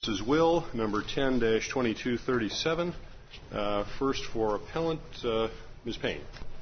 This is Will, number 10-2237. First for appellant, Ms. Payne.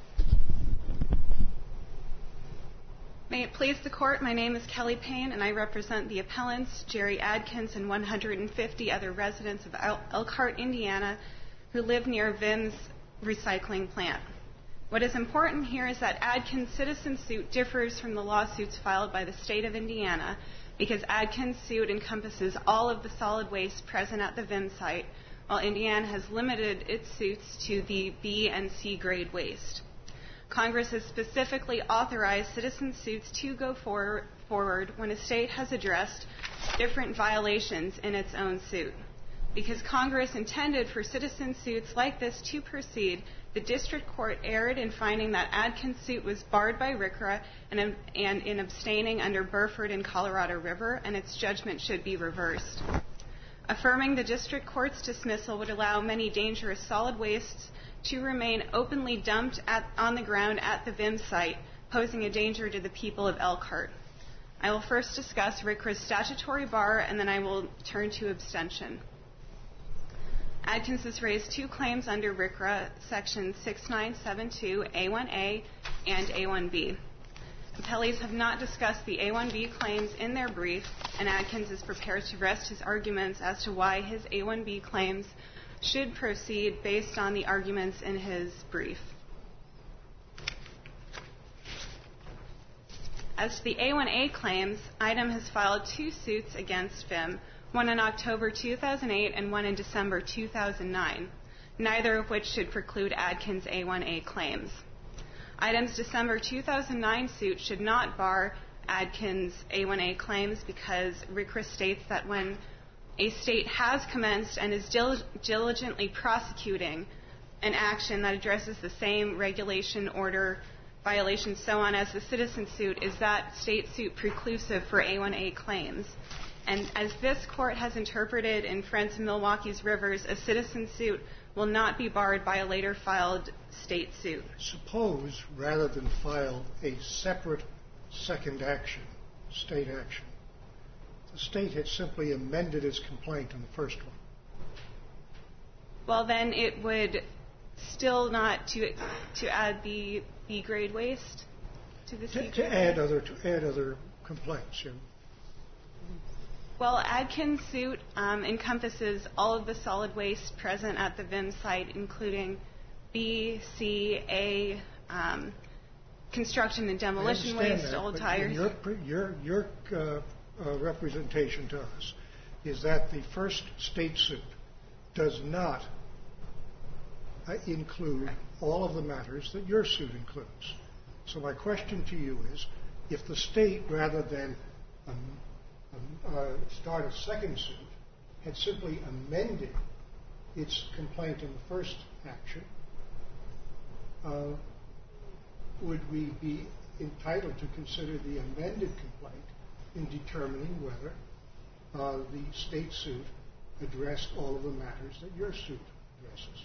May it please the Court, my name is Kelly Payne, and I represent the appellants, Jerry Adkins and 150 other residents of Elkhart, Indiana, who live near Vim's recycling plant. What is important here is that Adkins' citizen suit differs from the lawsuits filed by the state of Indiana because Adkins' suit encompasses all of the solid waste present at the Vim site, while Indiana has limited its suits to the B and C grade waste. Congress has specifically authorized citizen suits to go forward when a state has addressed different violations in its own suit. Because Congress intended for citizen suits like this to proceed, the district court erred in finding that Adkins' suit was barred by RCRA and in abstaining under Burford and Colorado River, and its judgment should be reversed. Affirming the district court's dismissal would allow many dangerous solid wastes to remain openly dumped on the ground at the Vim site, posing a danger to the people of Elkhart. I will first discuss RCRA's statutory bar, and then I will turn to abstention. Adkins has raised two claims under RCRA, Section 6972A1A and A1B. Appellees have not discussed the A1B claims in their brief, and Adkins is prepared to rest his arguments as to why his A1B claims should proceed based on the arguments in his brief. As to the A1A claims, IDEM has filed two suits against Vim, one in October 2008 and one in December 2009, neither of which should preclude Adkins' A1A claims. IDEM's December 2009 suit should not bar Adkins' A1A claims because RCRA states that when a state has commenced and is diligently prosecuting an action that addresses the same regulation, order, violation, so on as the citizen suit, is that state suit preclusive for A1A claims. And as this court has interpreted in Friends of Milwaukee's Rivers, a citizen suit will not be barred by a later filed state suit. Suppose, rather than file a separate second action, state action, the state had simply amended its complaint in the first one. Well, then it would still not to add the B grade waste to the C grade. To add other complaints. Yeah. Well, Adkins' suit encompasses all of the solid waste present at the Vim site, including B, C, A, construction and demolition waste, old tires. Your representation to us is that the first state suit does not include all of the matters that your suit includes. So my question to you is, if the state, rather than start a second suit, had simply amended its complaint in the first action, would we be entitled to consider the amended complaint in determining whether the state suit addressed all of the matters that your suit addresses?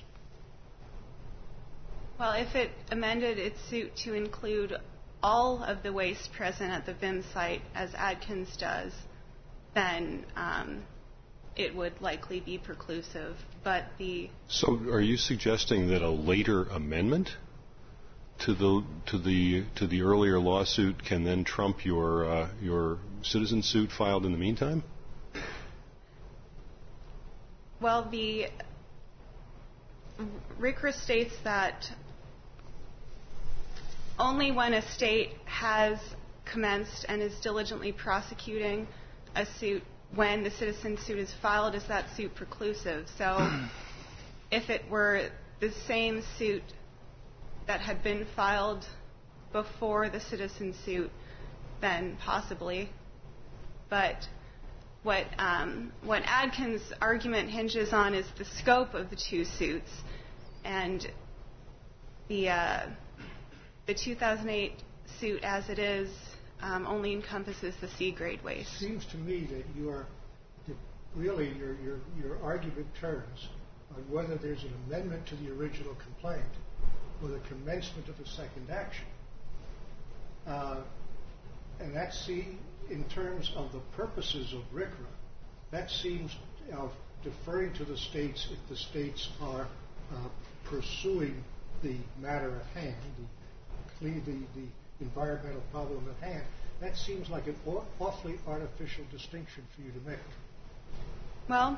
Well, if it amended its suit to include all of the waste present at the Vim site, as Adkins does, then it would likely be preclusive. But So, are you suggesting that a later amendment to the earlier lawsuit can then trump your citizen suit filed in the meantime? Well, the RCRA states that only when a state has commenced and is diligently prosecuting a suit, when the citizen suit is filed, is that suit preclusive. So if it were the same suit that had been filed before the citizen suit, then possibly. But what Adkins' argument hinges on is the scope of the two suits, and the 2008 suit as it is only encompasses the C grade waste. It seems to me that your argument turns on whether there's an amendment to the original complaint or the commencement of a second action. And that, in terms of the purposes of RCRA, that seems of deferring to the states if the states are pursuing the matter at hand, the environmental problem at hand, that seems like an awfully artificial distinction for you to make. Well,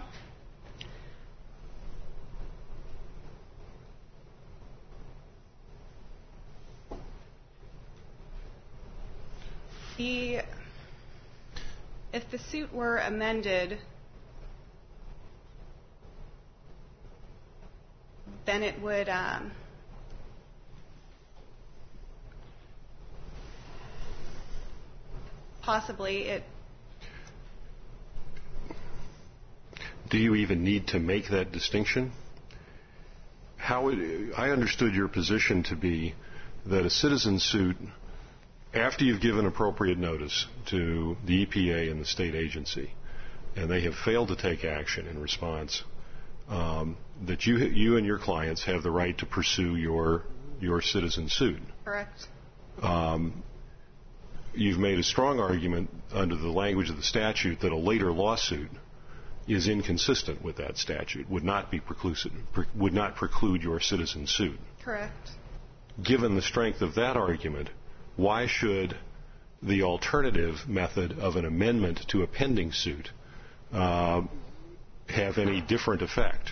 if the suit were amended, then it would possibly it. Do you even need to make that distinction? I understood your position to be that a citizen suit, after you've given appropriate notice to the EPA and the state agency, and they have failed to take action in response, that you and your clients have the right to pursue your citizen suit. Correct. You've made a strong argument under the language of the statute that a later lawsuit is inconsistent with that statute, would not preclude your citizen suit. Correct. Given the strength of that argument, why should the alternative method of an amendment to a pending suit have any different effect?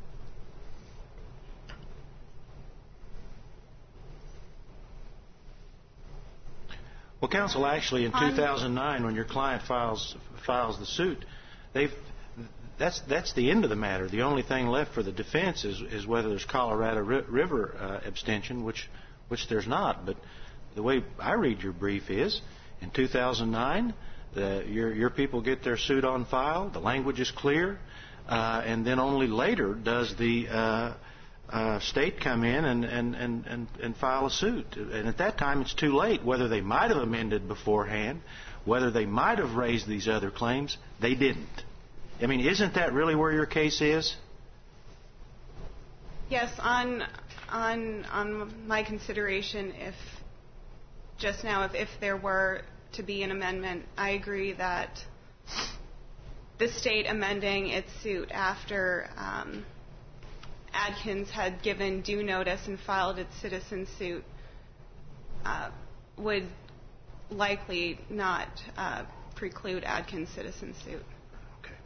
Well, counsel, actually, in 2009, when your client files the suit, that's the end of the matter. The only thing left for the defense is whether there's Colorado River abstention, which there's not. But the way I read your brief is, in 2009, your people get their suit on file, the language is clear, and then only later does the state come in and file a suit. And at that time, it's too late. Whether they might have amended beforehand, whether they might have raised these other claims, they didn't. I mean, isn't that really where your case is? Yes, on my consideration, if there were to be an amendment, I agree that the state amending its suit after Adkins had given due notice and filed its citizen suit would likely not preclude Adkins' citizen suit. Okay.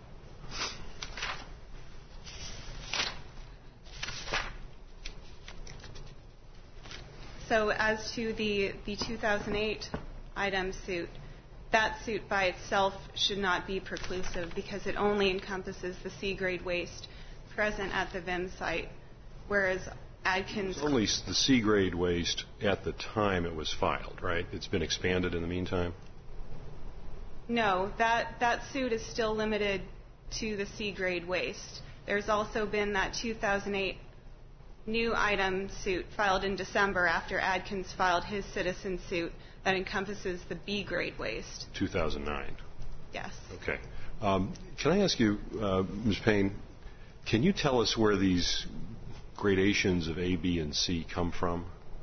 So as to the 2008 item suit, that suit by itself should not be preclusive because it only encompasses the C-grade waste present at the VIM site, whereas Adkins... It's only the C-grade waste at the time it was filed, right? It's been expanded in the meantime? No, that suit is still limited to the C-grade waste. There's also been that 2008 new item suit filed in December after Adkins filed his citizen suit that encompasses the B-grade waste. 2009? Yes. Okay. Can I ask you, Ms. Payne, can you tell us where these gradations of A, B, and C come from?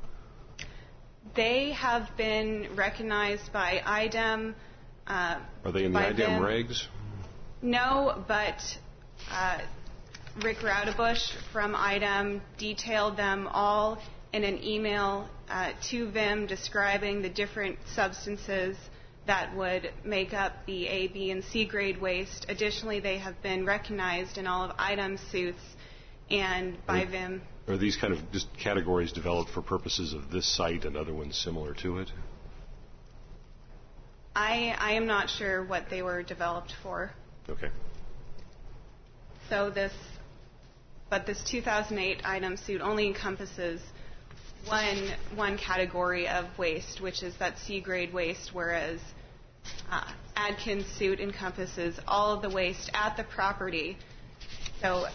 They have been recognized by IDEM. Are they in the IDEM regs? No, but Rick Raudebush from IDEM detailed them all in an email to VIM describing the different substances that would make up the A, B, and C grade waste. Additionally, they have been recognized in all of IDEM suits and by VIM. Are these kind of just categories developed for purposes of this site and other ones similar to it? I am not sure what they were developed for. Okay. So this 2008 item suit only encompasses one category of waste, which is that C-grade waste, whereas Adkins' suit encompasses all of the waste at the property. So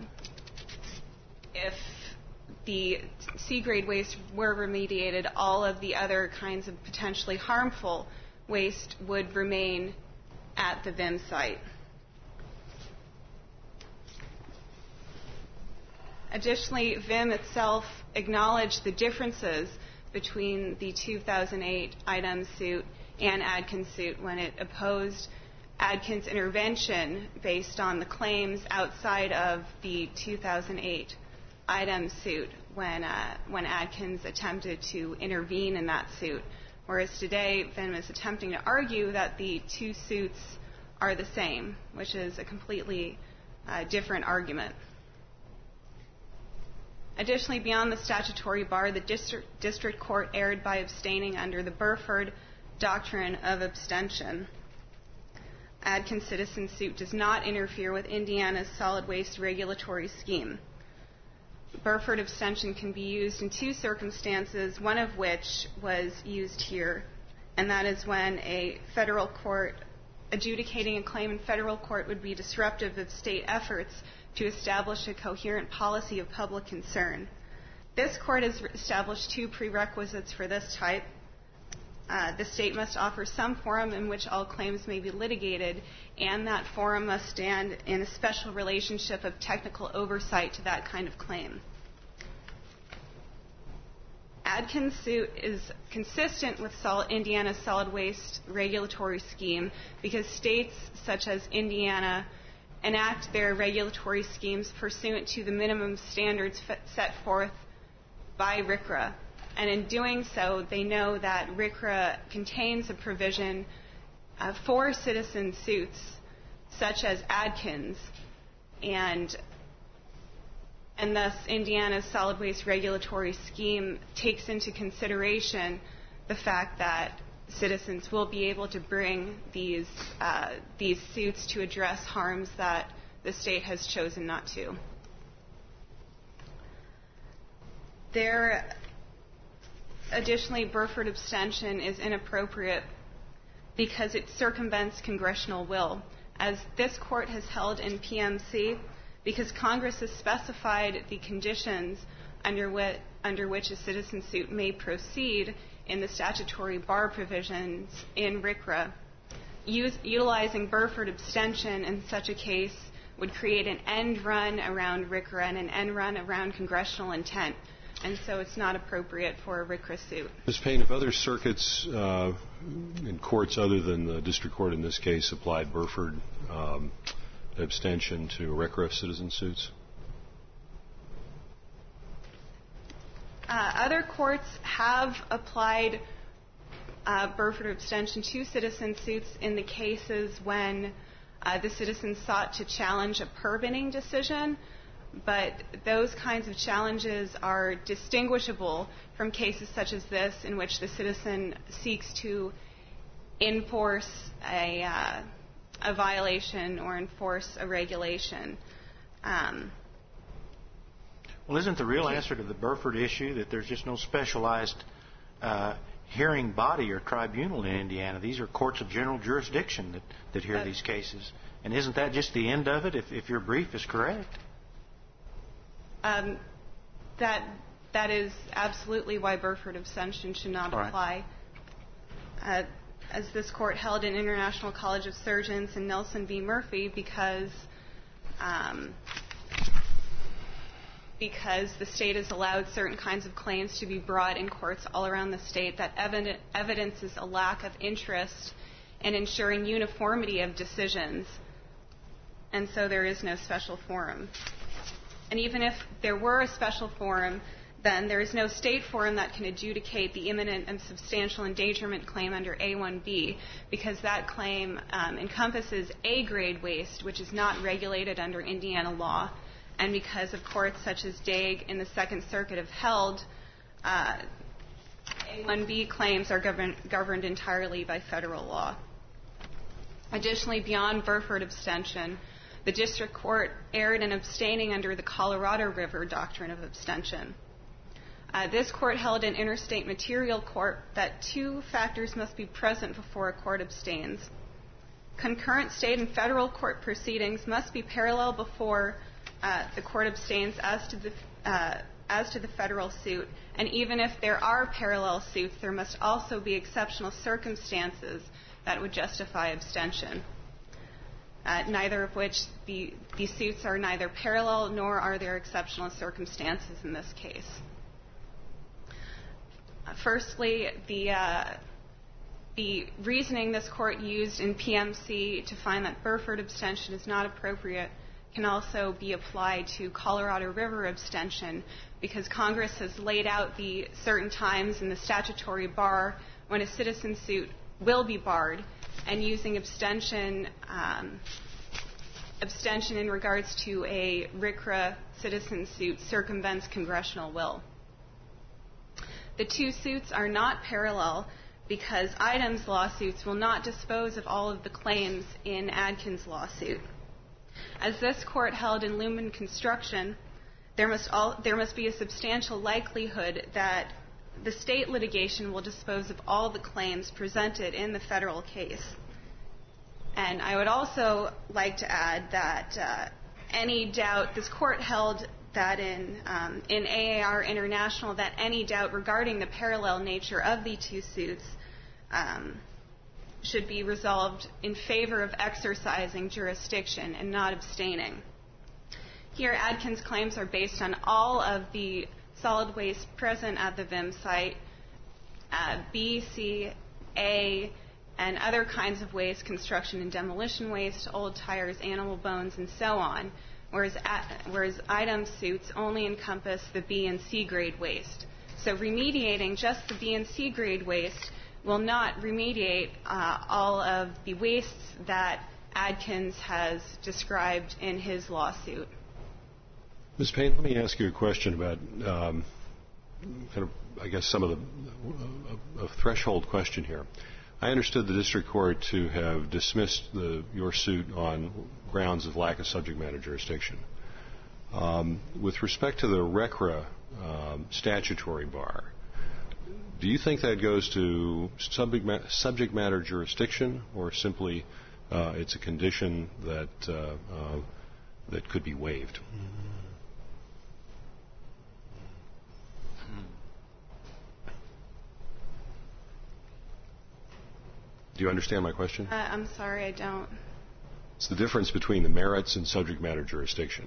if the C-grade waste were remediated, all of the other kinds of potentially harmful waste would remain at the VIM site. Additionally, VIM itself acknowledged the differences between the 2008 item suit and Adkins' suit when it opposed Adkins' intervention based on the claims outside of the 2008 IDEM suit when Adkins attempted to intervene in that suit, whereas today Vim is attempting to argue that the two suits are the same, which is a completely different argument. Additionally, beyond the statutory bar, the district court erred by abstaining under the Burford doctrine of abstention. Adkins' citizen suit does not interfere with Indiana's solid waste regulatory scheme. Burford abstention can be used in two circumstances, one of which was used here, and that is when a federal court adjudicating a claim in federal court would be disruptive of state efforts to establish a coherent policy of public concern. This court has established two prerequisites for this type. The state must offer some forum in which all claims may be litigated, and that forum must stand in a special relationship of technical oversight to that kind of claim. Adkins' suit is consistent with Indiana's solid waste regulatory scheme because states such as Indiana enact their regulatory schemes pursuant to the minimum standards set forth by RCRA. And in doing so, they know that RCRA contains a provision for citizen suits such as Adkins, and thus Indiana's solid waste regulatory scheme takes into consideration the fact that citizens will be able to bring these suits to address harms that the state has chosen not to. Additionally, Burford abstention is inappropriate because it circumvents congressional will. As this court has held in PMC, because Congress has specified the conditions under which a citizen suit may proceed in the statutory bar provisions in RCRA, utilizing Burford abstention in such a case would create an end run around RCRA and an end run around congressional intent. And so it's not appropriate for a RCRA suit. Ms. Payne, if other circuits in courts other than the district court in this case applied Burford abstention to RCRA citizen suits? Other courts have applied Burford abstention to citizen suits in the cases when the citizen sought to challenge a permitting decision, but those kinds of challenges are distinguishable from cases such as this in which the citizen seeks to enforce a violation or enforce a regulation. Well, isn't the real answer to the Burford issue that there's just no specialized hearing body or tribunal in Indiana? These are courts of general jurisdiction that hear these cases. And isn't that just the end of it if your brief is correct? That is absolutely why Burford abstention should not apply. As this court held in International College of Surgeons and Nelson v. Murphy, because the state has allowed certain kinds of claims to be brought in courts all around the state, that evidences a lack of interest in ensuring uniformity of decisions, and so there is no special forum. And even if there were a special forum, then there is no state forum that can adjudicate the imminent and substantial endangerment claim under A1B, because that claim encompasses A-grade waste, which is not regulated under Indiana law, and because of courts such as Daig in the Second Circuit have held, A1B claims are governed entirely by federal law. Additionally, beyond Burford abstention, the district court erred in abstaining under the Colorado River doctrine of abstention. This court held in Interstate Material Court that two factors must be present before a court abstains. Concurrent state and federal court proceedings must be parallel before the court abstains as to the federal suit, and even if there are parallel suits, there must also be exceptional circumstances that would justify abstention. Neither of which the suits are neither parallel nor are there exceptional circumstances in this case. Firstly, the the reasoning this court used in PMC to find that Burford abstention is not appropriate can also be applied to Colorado River abstention, because Congress has laid out the certain times in the statutory bar when a citizen suit will be barred, and using abstention in regards to a RCRA citizen suit circumvents congressional will. The two suits are not parallel because Adams' lawsuits will not dispose of all of the claims in Adkins' lawsuit. As this court held in Lumen Construction, there must be a substantial likelihood that the state litigation will dispose of all the claims presented in the federal case. And I would also like to add that any doubt, this court held that in AAR International, that any doubt regarding the parallel nature of the two suits should be resolved in favor of exercising jurisdiction and not abstaining. Here, Adkins' claims are based on all of the solid waste present at the VIM site, B, C, A, and other kinds of waste, construction and demolition waste, old tires, animal bones, and so on, whereas Adams' suits only encompass the B and C grade waste. So remediating just the B and C grade waste will not remediate all of the wastes that Adkins has described in his lawsuit. Ms. Payne, let me ask you a question about some of a threshold question here. I understood the district court to have dismissed your suit on grounds of lack of subject matter jurisdiction. With respect to the RCRA statutory bar, do you think that goes to subject matter jurisdiction, or simply it's a condition that could be waived? Do you understand my question? I'm sorry, I don't. It's the difference between the merits and subject matter jurisdiction.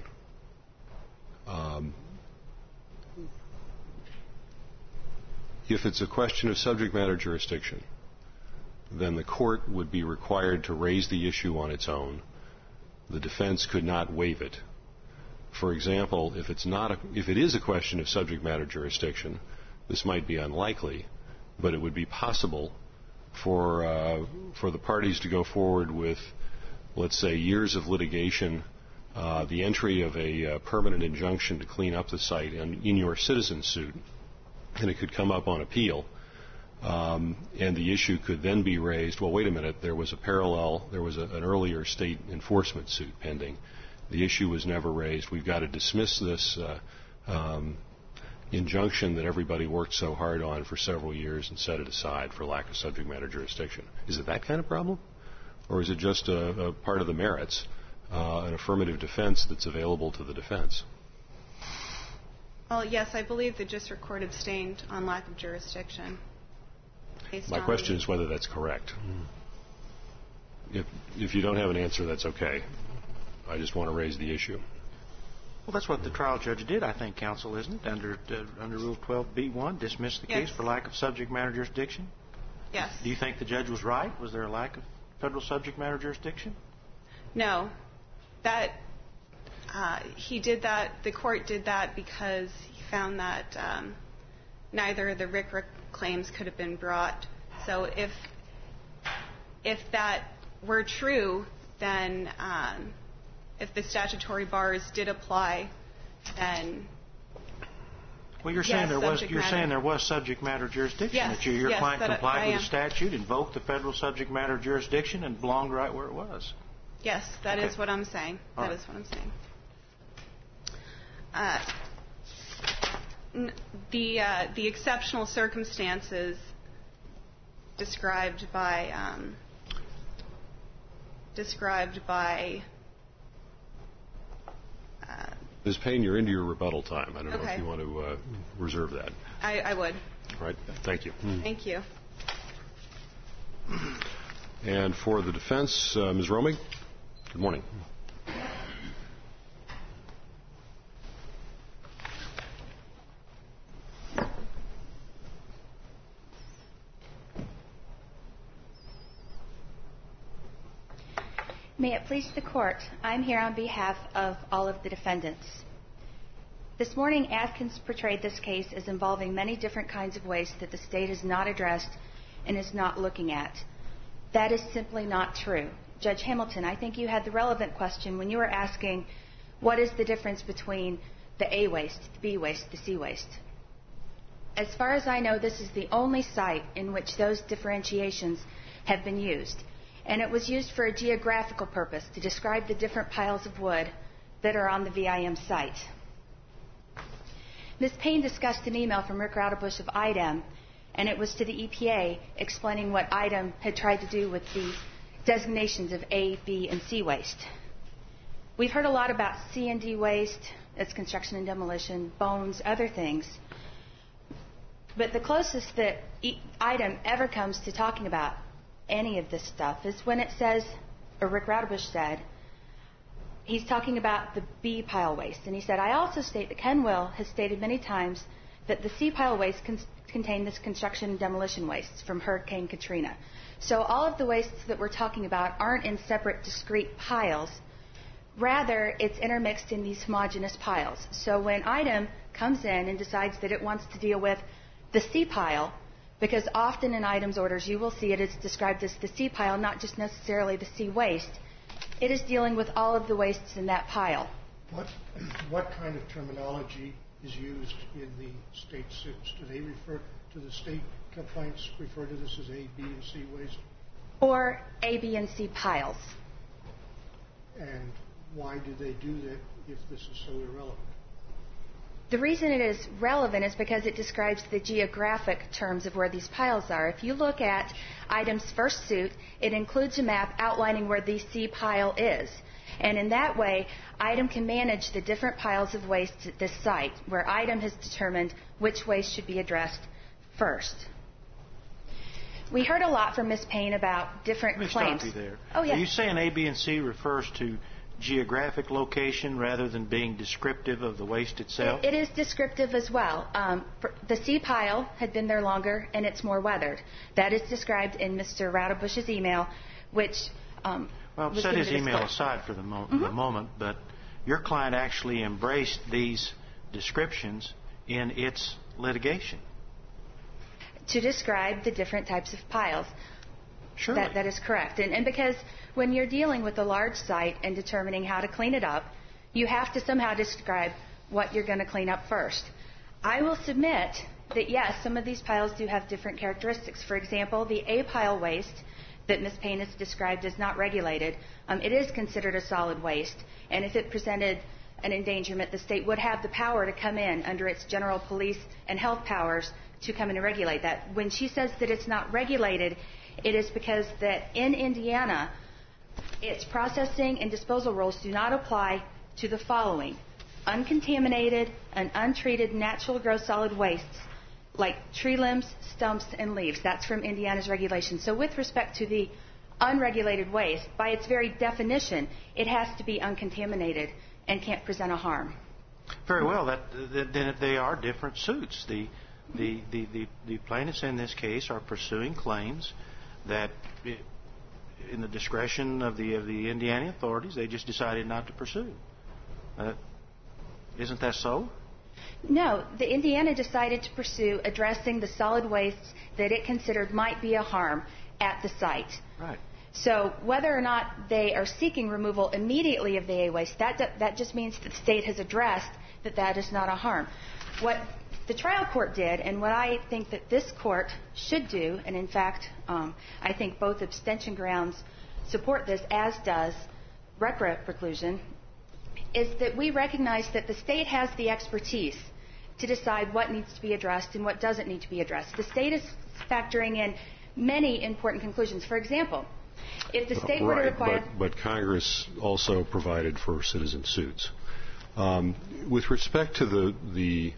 If it's a question of subject matter jurisdiction, then the court would be required to raise the issue on its own. The defense could not waive it. For example, if it is a question of subject matter jurisdiction, this might be unlikely, but it would be possible for the parties to go forward with, let's say, years of litigation, the entry of a permanent injunction to clean up the site in your citizen suit, and it could come up on appeal, and the issue could then be raised. Well, wait a minute, there was an earlier state enforcement suit pending. The issue was never raised. We've got to dismiss this injunction that everybody worked so hard on for several years and set it aside for lack of subject matter jurisdiction. Is it that kind of problem? Or is it just a part of the merits, an affirmative defense that's available to the defense? Well, yes, I believe the district court abstained on lack of jurisdiction. My question is whether that's correct. If you don't have an answer, that's okay. I just want to raise the issue. Well, that's what the trial judge did, I think, counsel, isn't it? Under Rule 12b-1, dismiss the case for lack of subject matter jurisdiction? Yes. Do you think the judge was right? Was there a lack of federal subject matter jurisdiction? No. He did that. The court did that because he found that neither of the RCRA claims could have been brought. So if that were true, then if the statutory bars did apply, then well, you're saying there was subject matter jurisdiction. Yes, that your client complied with the statute, invoked the federal subject matter jurisdiction, and belonged right where it was. Yes, that is what I'm saying. That is what I'm saying. The exceptional circumstances described by Ms. Payne, you're into your rebuttal time. I don't know if you want to reserve that. I would. All right. Thank you. Thank you. And for the defense, Ms. Romig, good morning. May it please the Court, I'm here on behalf of all of the defendants. This morning, Adkins portrayed this case as involving many different kinds of waste that the state has not addressed and is not looking at. That is simply not true. Judge Hamilton, I think you had the relevant question when you were asking what is the difference between the A waste, the B waste, the C waste. As far as I know, this is the only site in which those differentiations have been used. And it was used for a geographical purpose to describe the different piles of wood that are on the VIM site. Ms. Payne discussed an email from Rick Roudebush of IDEM, and it was to the EPA explaining what IDEM had tried to do with the designations of A, B, and C waste. We've heard a lot about C and D waste, that's construction and demolition, bones, other things. But the closest that IDEM ever comes to talking about any of this stuff is when it says, or Rick Roudebush said, he's talking about the B pile waste. And he said, I also state that Ken Will has stated many times that the C pile waste contain this construction and demolition wastes from Hurricane Katrina. So all of the wastes that we're talking about aren't in separate, discrete piles. Rather, it's intermixed in these homogeneous piles. So when IDEM comes in and decides that it wants to deal with the C pile, because often in IDEM's orders you will see it is described as the C pile, not just necessarily the C waste, it is dealing with all of the wastes in that pile. What kind of terminology is used in the state suits? Do they refer to the state complaints, refer to this as A, B, and C waste? Or A, B, and C piles. And why do they do that if this is so irrelevant? The reason it is relevant is because it describes the geographic terms of where these piles are. If you look at IDEM's first suit, it includes a map outlining where the C pile is. And in that way, IDEM can manage the different piles of waste at this site, where IDEM has determined which waste should be addressed first. We heard a lot from Ms. Payne about different claims. Let me stop you there. Oh, yeah. Are you saying A, B, and C refers to geographic location rather than being descriptive of the waste itself? It is descriptive as well. The C pile had been there longer and it's more weathered. That is described in Mr. Roudebush's email, which well, set his email aside for the moment, but your client actually embraced these descriptions in its litigation. To describe the different types of piles. Sure. That is correct. And because when you're dealing with a large site and determining how to clean it up, you have to somehow describe what you're going to clean up first. I will submit that, yes, some of these piles do have different characteristics. For example, the A pile waste that Ms. Payne has described as not regulated, it is considered a solid waste. And if it presented an endangerment, the state would have the power to come in under its general police and health powers to come in and regulate that. When she says that it's not regulated, it is because that in Indiana, its processing and disposal rules do not apply to the following: uncontaminated and untreated natural gross solid wastes like tree limbs, stumps, and leaves. That's from Indiana's regulations. So with respect to the unregulated waste, by its very definition, it has to be uncontaminated and can't present a harm. Very well. Then they are different suits. The plaintiffs in this case are pursuing claims that, in the discretion of the Indiana authorities, they just decided not to pursue. Isn't that so? No. The Indiana decided to pursue addressing the solid wastes that it considered might be a harm at the site. Right. So whether or not they are seeking removal immediately of the A waste, that just means that the state has addressed that is not a harm. What the trial court did, and what I think that this court should do, and in fact, I think both abstention grounds support this, as does RCRA preclusion, is that we recognize that the state has the expertise to decide what needs to be addressed and what doesn't need to be addressed. The state is factoring in many important conclusions. For example, if the state were to require... But Congress also provided for citizen suits. With respect to the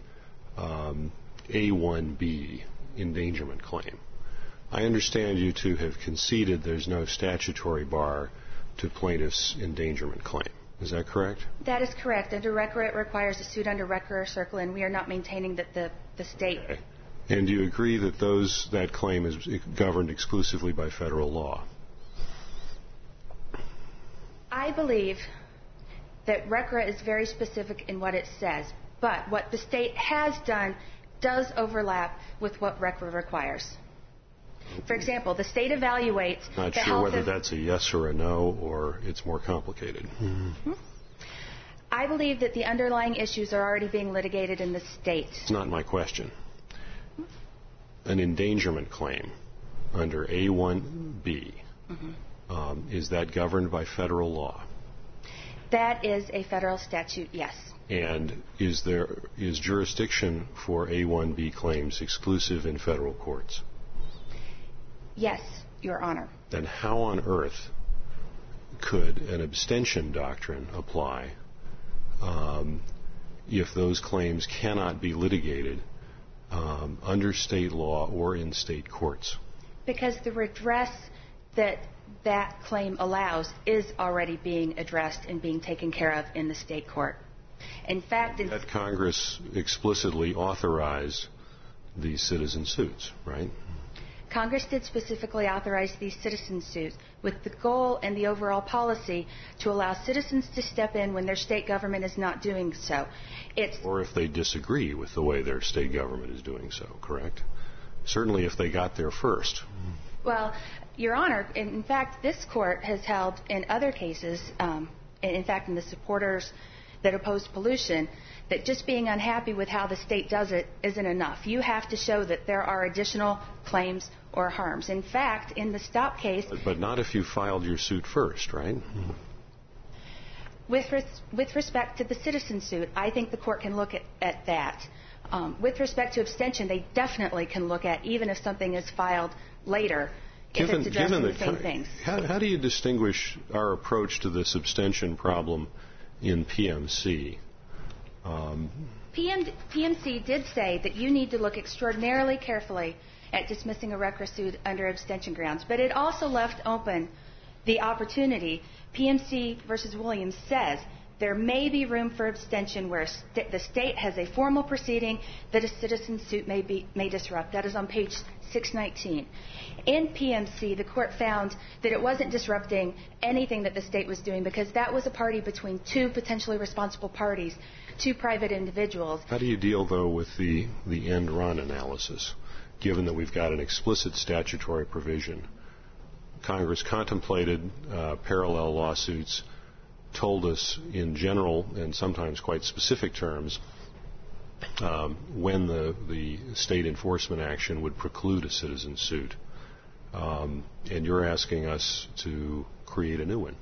A1B endangerment claim, I understand you to have conceded there's no statutory bar to plaintiff's endangerment claim. Is that correct? That is correct. Under RCRA, it requires a suit under RCRA or CERCLA, and we are not maintaining that the state... Okay. And do you agree that that claim is governed exclusively by federal law? I believe that RCRA is very specific in what it says, but what the state has done does overlap with what RCRA requires. For example, the state evaluates Not the sure health whether of... that's a yes or a no, or it's more complicated. I believe that the underlying issues are already being litigated in the state. It's not my question. An endangerment claim under A1B, is that governed by federal law? That is a federal statute, yes. And is jurisdiction for A1B claims exclusive in federal courts? Yes, Your Honor. Then how on earth could an abstention doctrine apply if those claims cannot be litigated under state law or in state courts? Because the redress that that claim allows is already being addressed and being taken care of in the state court. In fact, that Congress explicitly authorized these citizen suits, right? Congress did specifically authorize these citizen suits with the goal and the overall policy to allow citizens to step in when their state government is not doing so. Or if they disagree with the way their state government is doing so, correct? Certainly if they got there first. Well, Your Honor, in fact, this court has held in other cases, in fact, in the supporters that opposed pollution, that just being unhappy with how the state does it isn't enough. You have to show that there are additional claims or harms. In fact, in the Stop case... But not if you filed your suit first, right? With respect to the citizen suit, I think the court can look at that. With respect to abstention, they definitely can look at, even if something is filed later, if it's addressing the same things. How do you distinguish our approach to this abstention problem in PMC? PMC did say that you need to look extraordinarily carefully at dismissing a RCRA suit under abstention grounds, but it also left open the opportunity. PMC versus Williams says there may be room for abstention where the state has a formal proceeding that a citizen suit may disrupt. That is on page 619. In PMC, the court found that it wasn't disrupting anything that the state was doing because that was a party between two potentially responsible parties, two private individuals. How do you deal, though, with the end run analysis, given that we've got an explicit statutory provision? Congress contemplated parallel lawsuits, told us in general and sometimes quite specific terms when the state enforcement action would preclude a citizen suit. And you're asking us to create a new one.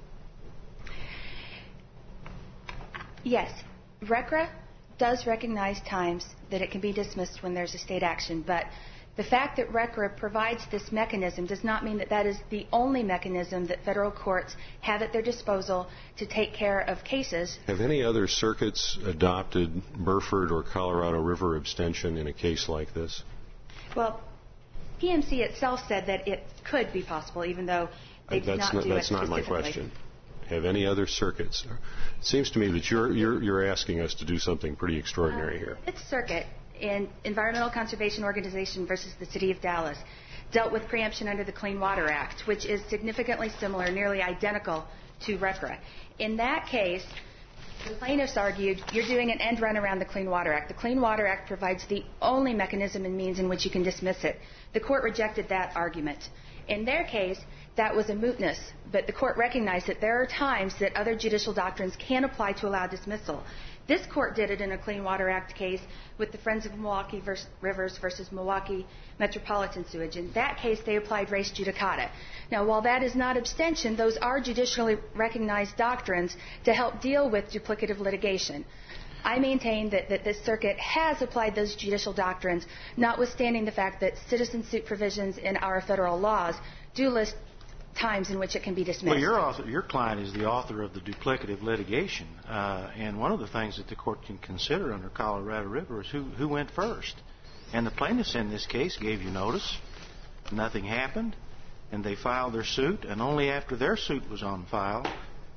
Yes. RCRA does recognize times that it can be dismissed when there's a state action, but the fact that RCRA provides this mechanism does not mean that that is the only mechanism that federal courts have at their disposal to take care of cases. Have any other circuits adopted Burford or Colorado River abstention in a case like this? Well, PMC itself said that it could be possible, even though they did not do it That's not my question. Have any other circuits? It seems to me that you're asking us to do something pretty extraordinary here. Its circuit in Environmental Conservation Organization versus the City of Dallas dealt with preemption under the Clean Water Act, which is significantly similar, nearly identical to RCRA. In that case, the plaintiffs argued you're doing an end run around the Clean Water Act. The Clean Water Act provides the only mechanism and means in which you can dismiss it. The court rejected that argument. In their case, that was a mootness, but the court recognized that there are times that other judicial doctrines can apply to allow dismissal. This court did it in a Clean Water Act case with the Friends of Milwaukee Rivers versus Milwaukee Metropolitan Sewage. In that case, they applied res judicata. Now, while that is not abstention, those are judicially recognized doctrines to help deal with duplicative litigation. I maintain that this circuit has applied those judicial doctrines, notwithstanding the fact that citizen suit provisions in our federal laws do list times in which it can be dismissed. Well, your client is the author of the duplicative litigation, and one of the things that the court can consider under Colorado River is who went first. And the plaintiffs in this case gave you notice, nothing happened, and they filed their suit, and only after their suit was on file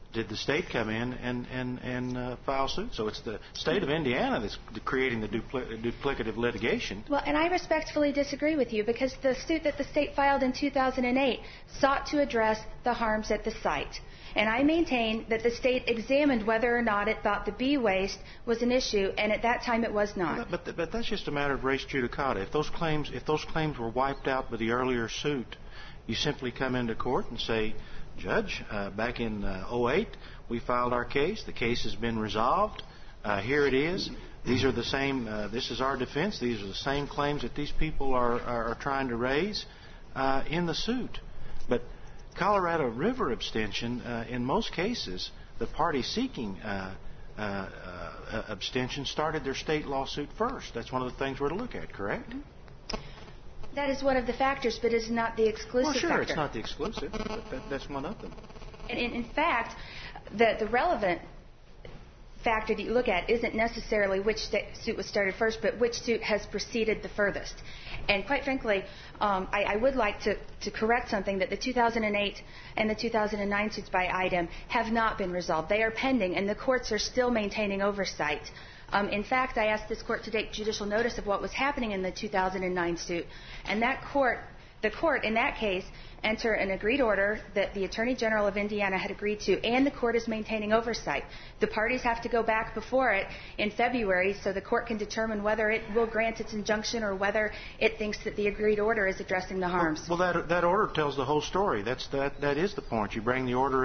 did the state come in and file suit. So it's the state of Indiana that's creating the duplicative litigation. Well, and I respectfully disagree with you, because the suit that the state filed in 2008 sought to address the harms at the site. And I maintain that the state examined whether or not it thought the bee waste was an issue, and at that time it was not. But that's just a matter of res judicata. If those claims were wiped out by the earlier suit, you simply come into court and say, Judge, back in 2008, we filed our case. The case has been resolved. Here it is. These are the same. This is our defense. These are the same claims that these people are trying to raise in the suit. But Colorado River abstention, in most cases, the party seeking abstention started their state lawsuit first. That's one of the things we're to look at, correct? That is one of the factors, but is not the exclusive factor. factor. It's not the exclusive, but that's one of them. And in fact, the relevant factor that you look at isn't necessarily which suit was started first, but which suit has proceeded the furthest. And quite frankly, I would like to correct something, that the 2008 and the 2009 suits by IDEM have not been resolved. They are pending, and the courts are still maintaining oversight. In fact, I asked this court to take judicial notice of what was happening in the 2009 suit, and the court in that case entered an agreed order that the Attorney General of Indiana had agreed to, and the court is maintaining oversight. The parties have to go back before it in February so the court can determine whether it will grant its injunction or whether it thinks that the agreed order is addressing the harms. Well, that order tells the whole story. That is the point. You bring the order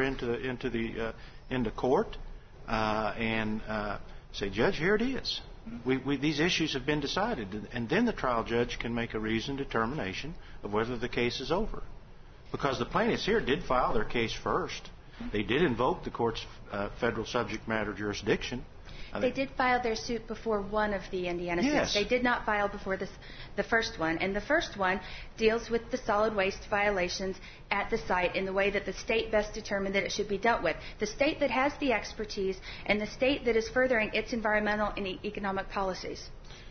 into court and say, Judge, here it is. These issues have been decided, and then the trial judge can make a reasoned determination of whether the case is over. Because the plaintiffs here did file their case first. They did invoke the court's federal subject matter jurisdiction. They did file their suit before one of the Indiana suits. They did not file before the first one. And the first one deals with the solid waste violations at the site in the way that the state best determined that it should be dealt with. The state that has the expertise and the state that is furthering its environmental and economic policies.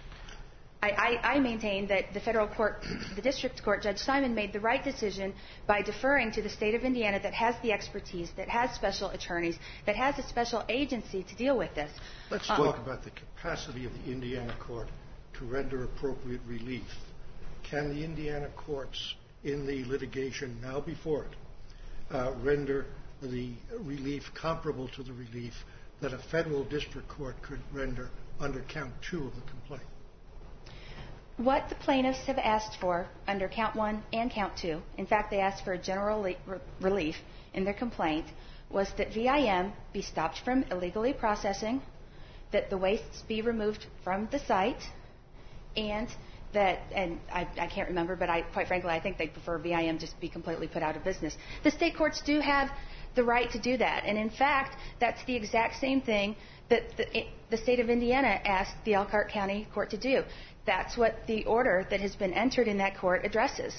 I maintain that the federal court, the district court, Judge Simon made the right decision by deferring to the state of Indiana that has the expertise, that has special attorneys, that has a special agency to deal with this. Let's talk about the capacity of the Indiana court to render appropriate relief. Can the Indiana courts in the litigation now before it render the relief comparable to the relief that a federal district court could render under count 2 of the complaint? What the plaintiffs have asked for under count 1 and count 2, in fact, they asked for a general relief in their complaint, was that VIM be stopped from illegally processing, that the wastes be removed from the site, and that, and I can't remember, but quite frankly, I think they prefer VIM just be completely put out of business. The state courts do have the right to do that, and in fact, that's the exact same thing that the state of Indiana asked the Elkhart County Court to do. That's what the order that has been entered in that court addresses.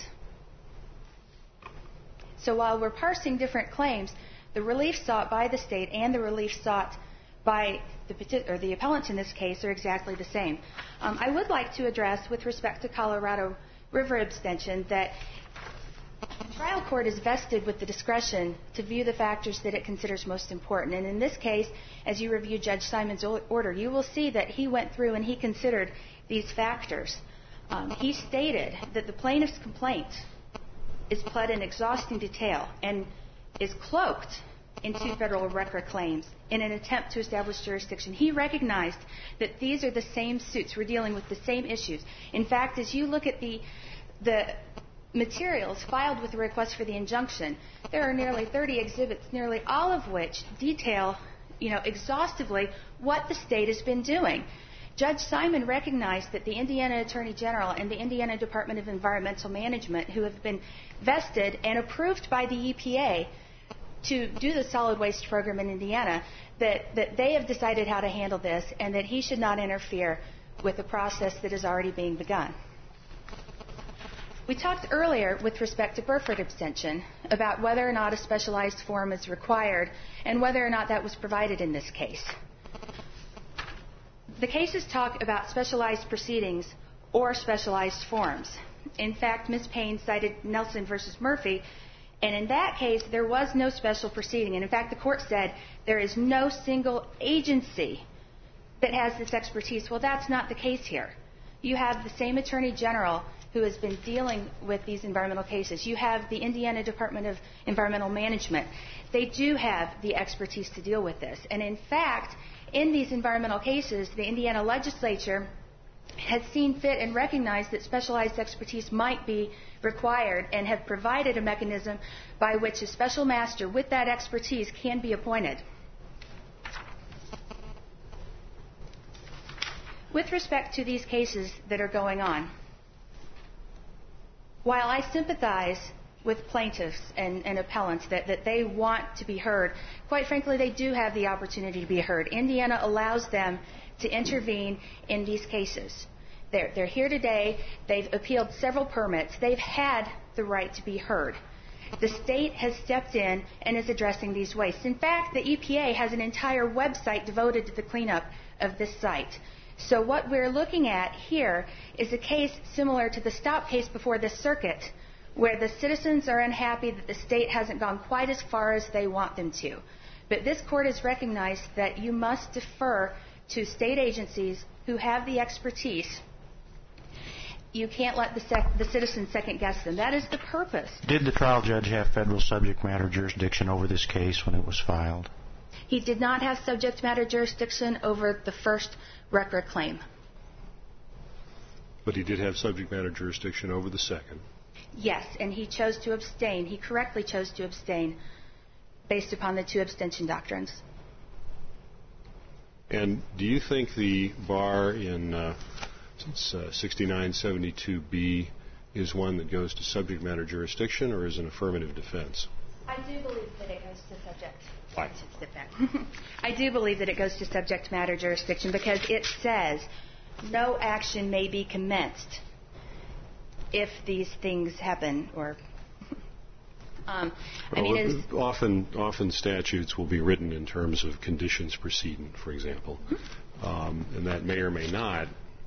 So while we're parsing different claims, the relief sought by the state and the relief sought by the appellants in this case are exactly the same. I would like to address, with respect to Colorado River abstention, that the trial court is vested with the discretion to view the factors that it considers most important. And in this case, as you review Judge Simon's order, you will see that he went through and he considered these factors. He stated that the plaintiff's complaint is pled in exhausting detail and is cloaked in 2 federal record claims in an attempt to establish jurisdiction. He recognized that these are the same suits. We're dealing with the same issues. In fact, as you look at the materials filed with the request for the injunction, there are nearly 30 exhibits, nearly all of which detail, exhaustively what the state has been doing. Judge Simon recognized that the Indiana Attorney General and the Indiana Department of Environmental Management, who have been vested and approved by the EPA to do the solid waste program in Indiana, that they have decided how to handle this and that he should not interfere with the process that is already being begun. We talked earlier with respect to Burford abstention about whether or not a specialized form is required and whether or not that was provided in this case. The cases talk about specialized proceedings or specialized forms. In fact, Ms. Payne cited Nelson v. Murphy, And in that case, there was no special proceeding. And in fact, the court said there is no single agency that has this expertise. Well, that's not the case here. You have the same Attorney General who has been dealing with these environmental cases. You have the Indiana Department of Environmental Management. They do have the expertise to deal with this. And in fact, in these environmental cases, the Indiana legislature has seen fit and recognized that specialized expertise might be required and have provided a mechanism by which a special master with that expertise can be appointed. With respect to these cases that are going on, while I sympathize with plaintiffs and appellants that they want to be heard, quite frankly, they do have the opportunity to be heard. Indiana allows them to intervene in these cases. They're here today. They've appealed several permits. They've had the right to be heard. The state has stepped in and is addressing these wastes. In fact, the EPA has an entire website devoted to the cleanup of this site. So what we're looking at here is a case similar to the Stop case before this circuit, where the citizens are unhappy that the state hasn't gone quite as far as they want them to. But this court has recognized that you must defer to state agencies who have the expertise. You can't let the citizens second-guess them. That is the purpose. Did the trial judge have federal subject matter jurisdiction over this case when it was filed? He did not have subject matter jurisdiction over the first record claim. But he did have subject matter jurisdiction over the second. Yes, and he chose to abstain. He correctly chose to abstain based upon the two abstention doctrines. And do you think the bar in 6972B is one that goes to subject matter jurisdiction or is an affirmative defense? I do believe that it goes to subject. Why? I do believe that it goes to subject matter jurisdiction because it says no action may be commenced if these things happen. Or often statutes will be written in terms of conditions precedent, for example, and that may or may not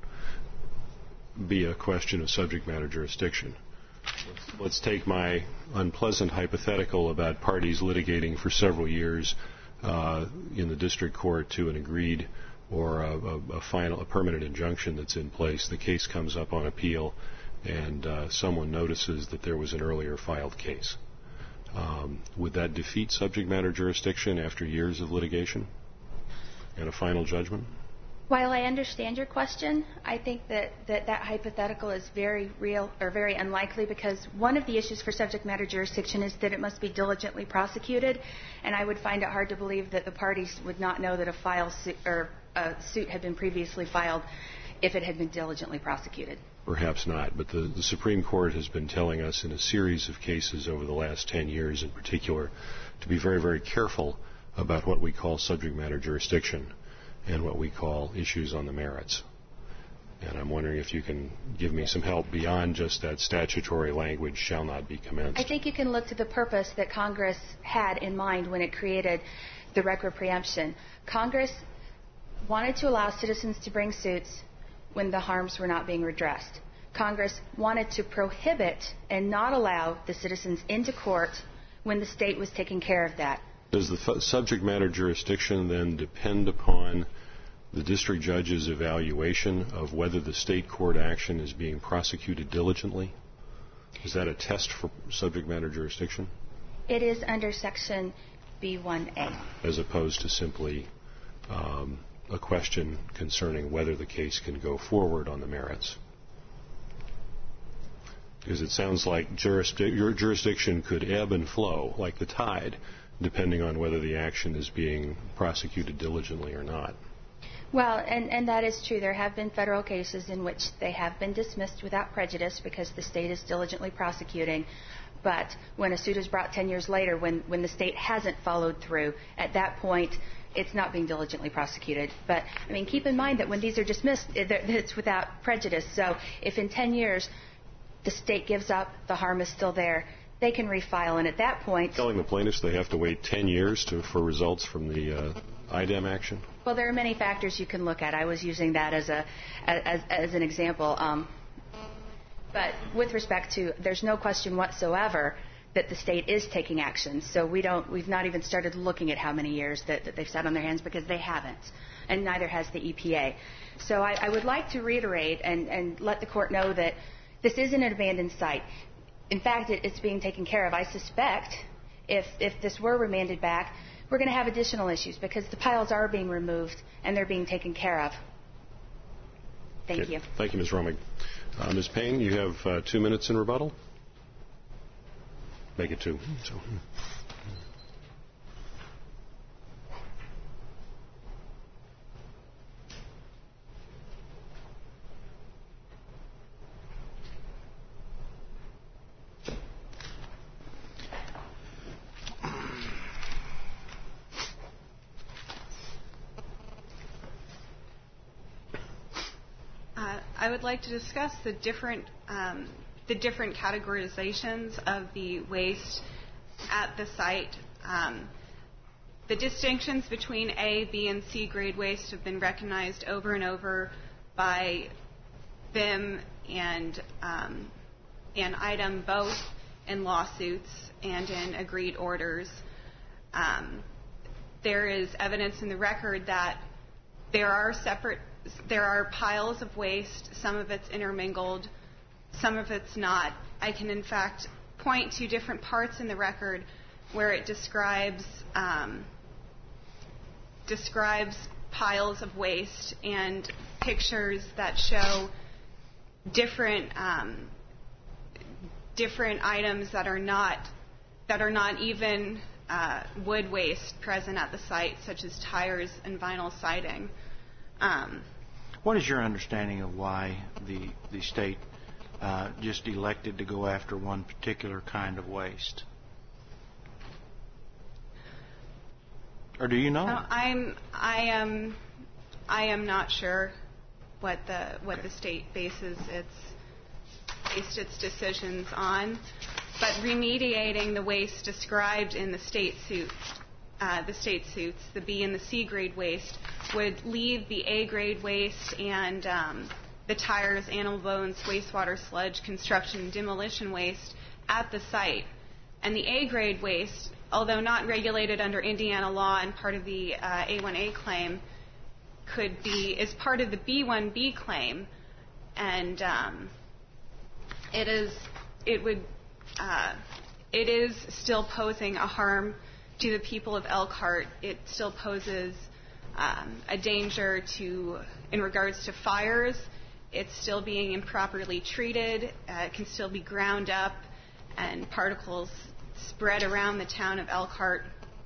be a question of subject matter jurisdiction. Let's take my unpleasant hypothetical about parties litigating for several years in the district court to an agreed or a permanent injunction that's in place. The case comes up on appeal, and someone notices that there was an earlier filed case. Would that defeat subject matter jurisdiction after years of litigation and a final judgment? While I understand your question, I think that hypothetical is very real or very unlikely because one of the issues for subject matter jurisdiction is that it must be diligently prosecuted, and I would find it hard to believe that the parties would not know that a suit had been previously filed if it had been diligently prosecuted. Perhaps not, but the Supreme Court has been telling us in a series of cases over the last 10 years in particular to be very, very careful about what we call subject matter jurisdiction and what we call issues on the merits. And I'm wondering if you can give me some help beyond just that statutory language, shall not be commenced. I think you can look to the purpose that Congress had in mind when it created the RCRA preemption. Congress wanted to allow citizens to bring suits when the harms were not being redressed. Congress wanted to prohibit and not allow the citizens into court when the state was taking care of that. Does the subject matter jurisdiction then depend upon the district judge's evaluation of whether the state court action is being prosecuted diligently? Is that a test for subject matter jurisdiction? It is under Section B1A. As opposed to simply a question concerning whether the case can go forward on the merits? Because it sounds like your jurisdiction could ebb and flow like the tide, depending on whether the action is being prosecuted diligently or not. Well, and that is true. There have been federal cases in which they have been dismissed without prejudice because the state is diligently prosecuting. But when a suit is brought 10 years later, when the state hasn't followed through, at that point, it's not being diligently prosecuted. But, I mean, keep in mind that when these are dismissed, it's without prejudice. So if in 10 years the state gives up, the harm is still there, they can refile, and at that point... Telling the plaintiffs they have to wait 10 years for results from the IDEM action? Well, there are many factors you can look at. I was using that as an example. But with respect to, there's no question whatsoever that the state is taking action. So we've not even started looking at how many years that they've sat on their hands, because they haven't, and neither has the EPA. So I would like to reiterate and let the court know that this isn't an abandoned site. In fact, it's being taken care of. I suspect if this were remanded back, we're going to have additional issues, because the piles are being removed and they're being taken care of. Thank you. Thank you, Ms. Romig. Ms. Payne, you have 2 minutes in rebuttal. Make it 2. So. I would like to discuss the different categorizations of the waste at the site. The distinctions between A, B, and C grade waste have been recognized over and over by VIM and IDEM, both in lawsuits and in agreed orders. There is evidence in the record that there are piles of waste. Some of it's intermingled, some of it's not. I can, in fact, point to different parts in the record where it describes piles of waste and pictures that show different items that are not even wood waste present at the site, such as tires and vinyl siding. What is your understanding of why the state just elected to go after one particular kind of waste? Or do you know? I am not sure what the state bases its decisions on, but remediating the waste described in the state suits, the B and the C grade waste, would leave the A grade waste and the tires, animal bones, wastewater, sludge, construction, and demolition waste at the site. And the A grade waste, although not regulated under Indiana law and part of the A1A claim, is part of the B1B claim, and it is still posing a harm to the people of Elkhart. It still poses a danger in regards to fires. It's still being improperly treated. It can still be ground up and particles spread around the town of Elkhart.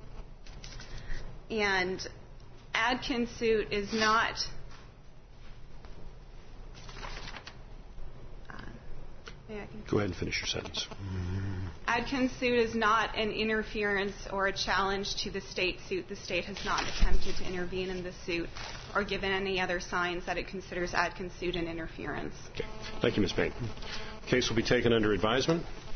And Adkins' suit is not... Go ahead and finish your sentence. Adkins' suit is not an interference or a challenge to the state suit. The state has not attempted to intervene in the suit or given any other signs that it considers Adkins' suit an interference. Okay. Thank you, Ms. Payne. The case will be taken under advisement.